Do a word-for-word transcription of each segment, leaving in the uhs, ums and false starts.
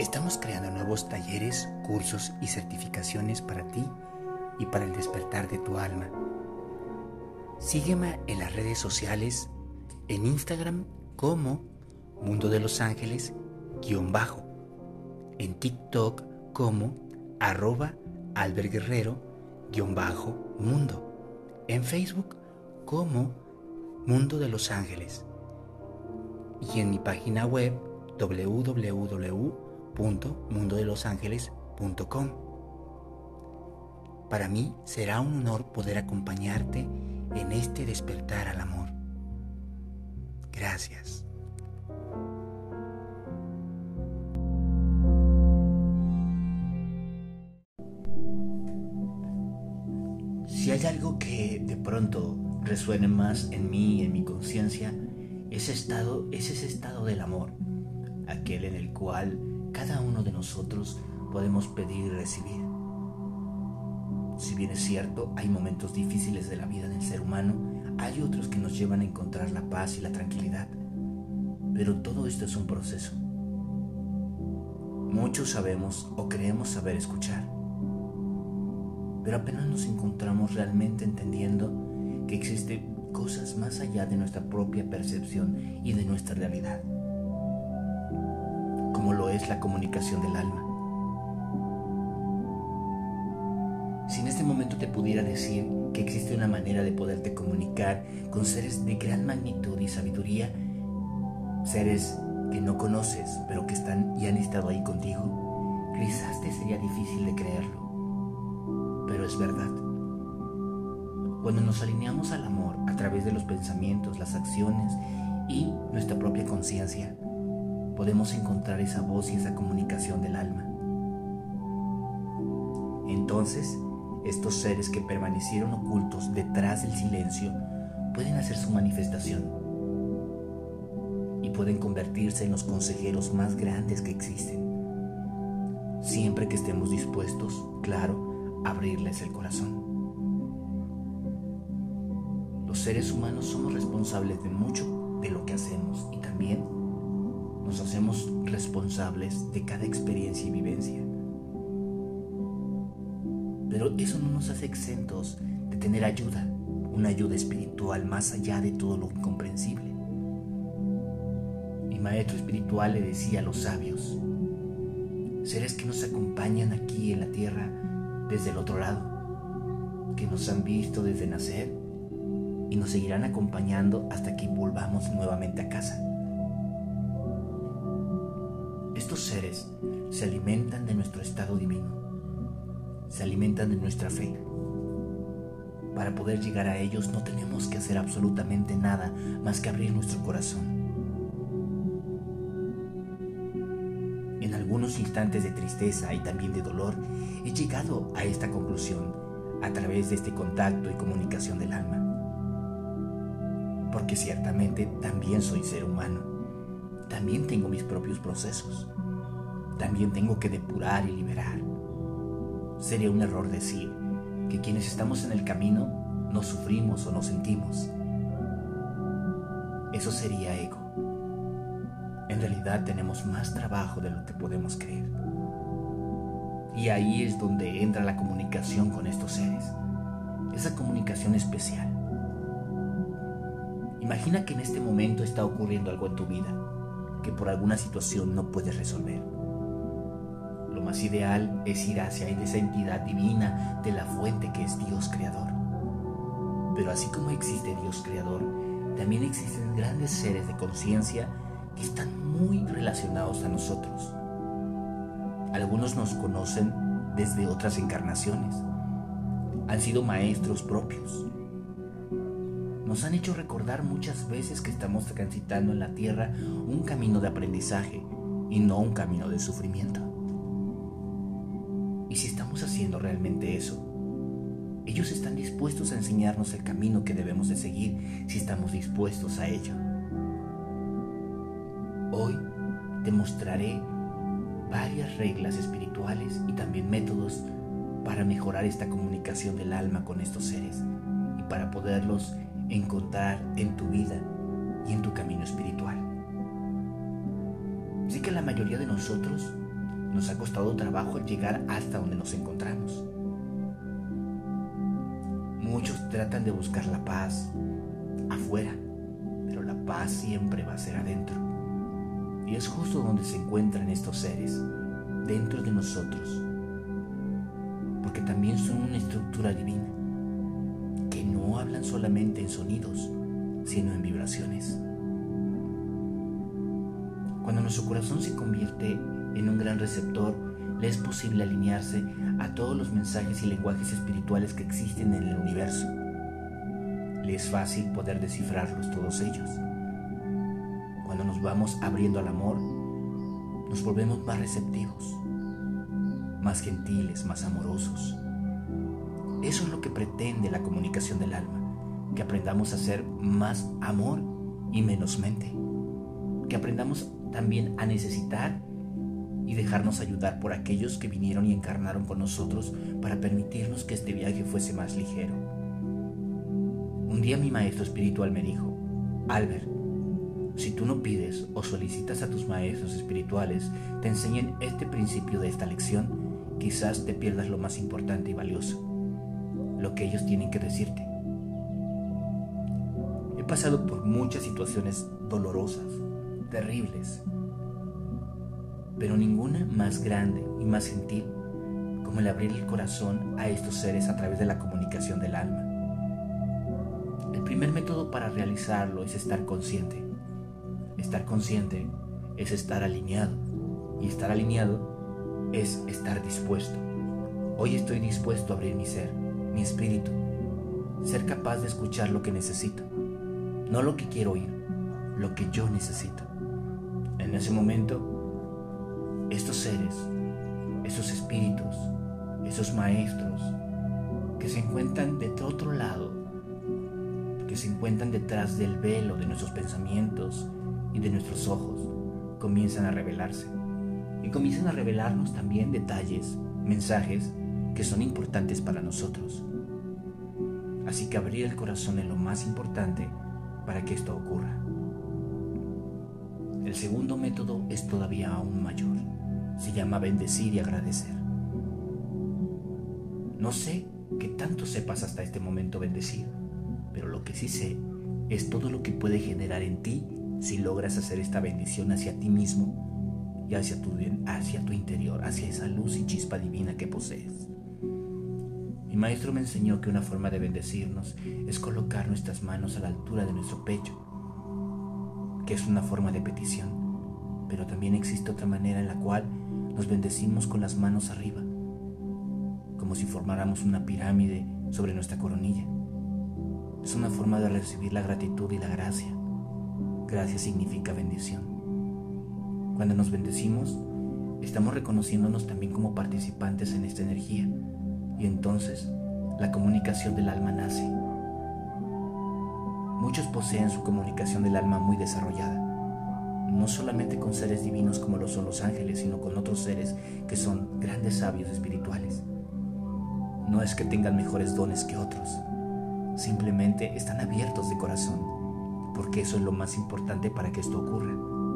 Estamos creando nuevos talleres, cursos y certificaciones para ti y para el despertar de tu alma. Sígueme en las redes sociales, en Instagram como Mundo de los Ángeles guión bajo, en TikTok como arroba Albert Guerrero guión bajo Mundo, en Facebook como Mundo de los Ángeles y en mi página web doble u doble u doble u punto mundo de los ángeles punto com. Para mí será un honor poder acompañarte en este despertar al amor. Gracias. Si hay algo que de pronto resuene más en mí y en mi conciencia, ese estado es ese estado del amor, aquel en el cual cada uno de nosotros podemos pedir y recibir. Si bien es cierto, hay momentos difíciles de la vida del ser humano, hay otros que nos llevan a encontrar la paz y la tranquilidad. Pero todo esto es un proceso. Muchos sabemos o creemos saber escuchar, pero apenas nos encontramos realmente entendiendo que existen cosas más allá de nuestra propia percepción y de nuestra realidad, como lo es la comunicación del alma. Si en este momento te pudiera decir que existe una manera de poderte comunicar con seres de gran magnitud y sabiduría, seres que no conoces pero que están y han estado ahí contigo, quizás te sería difícil de creerlo, pero es verdad. Cuando nos alineamos al amor a través de los pensamientos, las acciones y nuestra propia conciencia, podemos encontrar esa voz y esa comunicación del alma. Entonces, estos seres que permanecieron ocultos detrás del silencio pueden hacer su manifestación y pueden convertirse en los consejeros más grandes que existen, siempre que estemos dispuestos, claro, a abrirles el corazón. Los seres humanos somos responsables de mucho de lo que hacemos y también nos hacemos responsables de cada experiencia y vivencia. Pero eso no nos hace exentos de tener ayuda, una ayuda espiritual más allá de todo lo incomprensible. Mi maestro espiritual le decía a los sabios, seres que nos acompañan aquí en la tierra desde el otro lado, que nos han visto desde nacer y nos seguirán acompañando hasta que volvamos nuevamente a casa. Estos seres se alimentan de nuestro estado divino, se alimentan de nuestra fe. Para poder llegar a ellos no tenemos que hacer absolutamente nada más que abrir nuestro corazón. En algunos instantes de tristeza y también de dolor, he llegado a esta conclusión a través de este contacto y comunicación del alma. Porque ciertamente también soy ser humano, también tengo mis propios procesos, también tengo que depurar y liberar. Sería un error decir que quienes estamos en el camino no sufrimos o no sentimos. Eso sería ego. En realidad tenemos más trabajo de lo que podemos creer. Y ahí es donde entra la comunicación con estos seres, esa comunicación especial. Imagina que en este momento está ocurriendo algo en tu vida que por alguna situación no puedes resolver. Lo más ideal es ir hacia esa entidad divina de la fuente que es Dios Creador. Pero así como existe Dios Creador, también existen grandes seres de conciencia que están muy relacionados a nosotros. Algunos nos conocen desde otras encarnaciones, han sido maestros propios. Nos han hecho recordar muchas veces que estamos transitando en la tierra un camino de aprendizaje y no un camino de sufrimiento. Y si estamos haciendo realmente eso, ellos están dispuestos a enseñarnos el camino que debemos de seguir si estamos dispuestos a ello. Hoy te mostraré varias reglas espirituales y también métodos para mejorar esta comunicación del alma con estos seres y para poderlos encontrar en tu vida y en tu camino espiritual. Sé que la mayoría de nosotros Nos ha costado trabajo llegar hasta donde nos encontramos. Muchos tratan de buscar la paz afuera, pero la paz siempre va a ser adentro. Y es justo donde se encuentran estos seres, dentro de nosotros, porque también son una estructura divina, que no hablan solamente en sonidos, sino en vibraciones. Cuando nuestro corazón se convierte en un gran receptor, le es posible alinearse a todos los mensajes y lenguajes espirituales que existen en el universo. Le es fácil poder descifrarlos todos ellos. Cuando nos vamos abriendo al amor, nos volvemos más receptivos, más gentiles, más amorosos. Eso es lo que pretende la comunicación del alma, que aprendamos a ser más amor y menos mente, que aprendamos también a necesitar y dejarnos ayudar por aquellos que vinieron y encarnaron con nosotros para permitirnos que este viaje fuese más ligero. Un día mi maestro espiritual me dijo: Albert, si tú no pides o solicitas a tus maestros espirituales te enseñen este principio de esta lección, quizás te pierdas lo más importante y valioso, lo que ellos tienen que decirte. He pasado por muchas situaciones dolorosas, terribles, pero ninguna más grande y más gentil como el abrir el corazón a estos seres a través de la comunicación del alma. El primer método para realizarlo es estar consciente. Estar consciente es estar alineado, y estar alineado es estar dispuesto. Hoy estoy dispuesto a abrir mi ser, mi espíritu, ser capaz de escuchar lo que necesito, no lo que quiero oír, lo que yo necesito. En ese momento, estos seres, esos espíritus, esos maestros que se encuentran de otro lado, que se encuentran detrás del velo de nuestros pensamientos y de nuestros ojos, comienzan a revelarse y comienzan a revelarnos también detalles, mensajes que son importantes para nosotros. Así que abrir el corazón es lo más importante para que esto ocurra. El segundo método es todavía aún mayor. Se llama bendecir y agradecer. No sé qué tanto sepas hasta este momento bendecir, pero lo que sí sé es todo lo que puede generar en ti si logras hacer esta bendición hacia ti mismo y hacia tu, hacia tu interior, hacia esa luz y chispa divina que posees. Mi maestro me enseñó que una forma de bendecirnos es colocar nuestras manos a la altura de nuestro pecho, que es una forma de petición, pero también existe otra manera en la cual nos bendecimos con las manos arriba, como si formáramos una pirámide sobre nuestra coronilla. Es una forma de recibir la gratitud y la gracia. Gracia significa bendición. Cuando nos bendecimos, estamos reconociéndonos también como participantes en esta energía, y entonces la comunicación del alma nace. Muchos poseen su comunicación del alma muy desarrollada, no solamente con seres divinos como lo son los ángeles, sino con otros seres que son grandes sabios espirituales. No es que tengan mejores dones que otros, simplemente están abiertos de corazón, porque eso es lo más importante para que esto ocurra.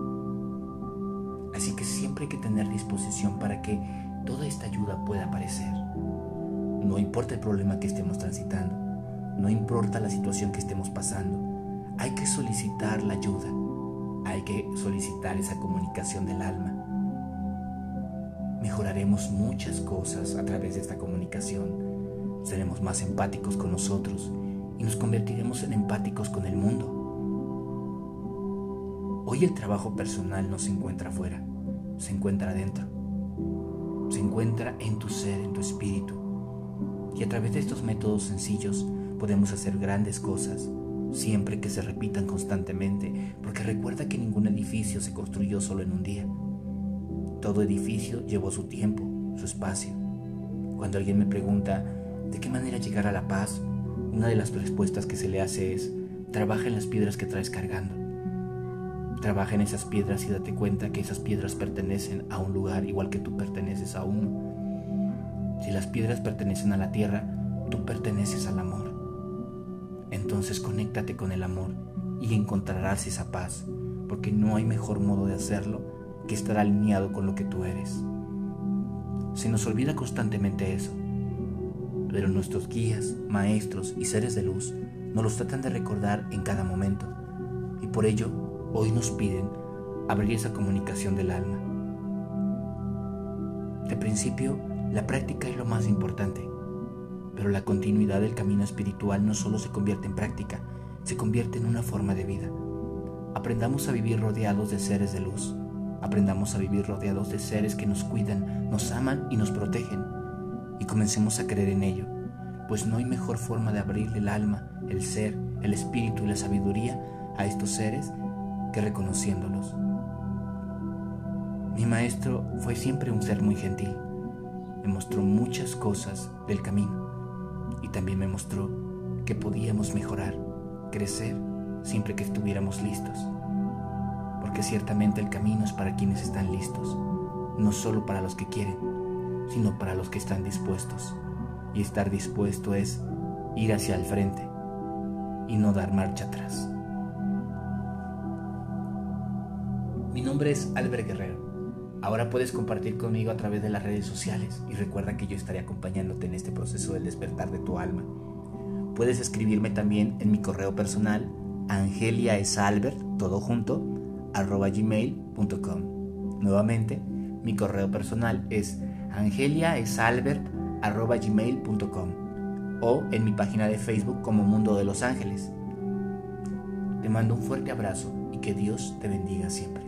Así que siempre hay que tener disposición para que toda esta ayuda pueda aparecer. No importa el problema que estemos transitando, no importa la situación que estemos pasando, hay que solicitar la ayuda, hay que solicitar esa comunicación del alma. Mejoraremos muchas cosas a través de esta comunicación, seremos más empáticos con nosotros y nos convertiremos en empáticos con el mundo. Hoy el trabajo personal no se encuentra afuera, se encuentra adentro, se encuentra en tu ser, en tu espíritu. Y a través de estos métodos sencillos podemos hacer grandes cosas, siempre que se repitan constantemente, porque recuerda que ningún edificio se construyó solo en un día. Todo edificio llevó su tiempo, su espacio. Cuando alguien me pregunta de qué manera llegar a la paz, una de las respuestas que se le hace es: trabaja en las piedras que traes cargando. Trabaja en esas piedras y date cuenta que esas piedras pertenecen a un lugar igual que tú perteneces a uno. Si las piedras pertenecen a la tierra, tú perteneces al amor. Entonces conéctate con el amor y encontrarás esa paz, porque no hay mejor modo de hacerlo que estar alineado con lo que tú eres. Se nos olvida constantemente eso, pero nuestros guías, maestros y seres de luz nos los tratan de recordar en cada momento, y por ello hoy nos piden abrir esa comunicación del alma. De principio, la práctica es lo más importante, pero la continuidad del camino espiritual no solo se convierte en práctica, se convierte en una forma de vida. Aprendamos a vivir rodeados de seres de luz. Aprendamos a vivir rodeados de seres que nos cuidan, nos aman y nos protegen. Y comencemos a creer en ello, pues no hay mejor forma de abrirle el alma, el ser, el espíritu y la sabiduría a estos seres que reconociéndolos. Mi maestro fue siempre un ser muy gentil. Me mostró muchas cosas del camino y también me mostró que podíamos mejorar, crecer, siempre que estuviéramos listos. Porque ciertamente el camino es para quienes están listos, no solo para los que quieren, sino para los que están dispuestos. Y estar dispuesto es ir hacia el frente y no dar marcha atrás. Mi nombre es Albert Guerrero. Ahora puedes compartir conmigo a través de las redes sociales y recuerda que yo estaré acompañándote en este proceso del despertar de tu alma. Puedes escribirme también en mi correo personal angeliaesalbert, todo junto, arroba gmail punto com. Nuevamente, mi correo personal es angeliaesalbert arroba gmail punto com o en mi página de Facebook como Mundo de los Ángeles. Te mando un fuerte abrazo y que Dios te bendiga siempre.